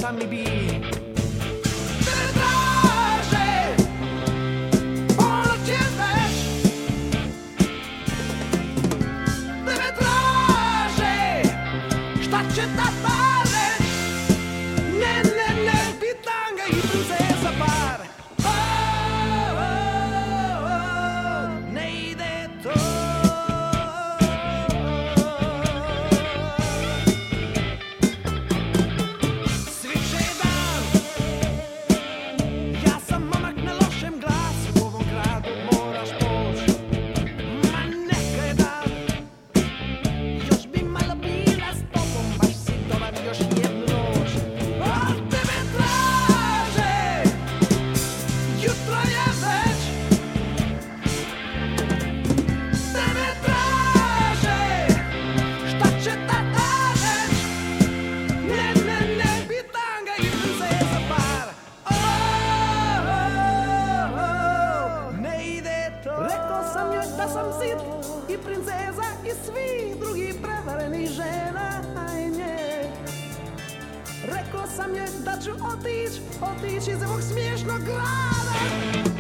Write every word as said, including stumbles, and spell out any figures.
sa mi bi. Će da pare, ne, ne, ne, pitanga i princeza par. Oh, oh, oh, ne ide to. Sviće dan, ja sam momak na lošem glasu, u ovom gradu moraš poći. Ma neka je dan, još bi malo bila s tobom. Još jednu noć od tebe traže, jutro je već. Tebe traže, šta će tada reć? Ne, ne, ne, pitam ga i princeza par. Oh, oh, oh, ne ide to. Rekao sam joj da sam sit i princeza i svi drugi prevareni žena. Rekao sam je da ću otić, otić iz ovog smiješnog grada.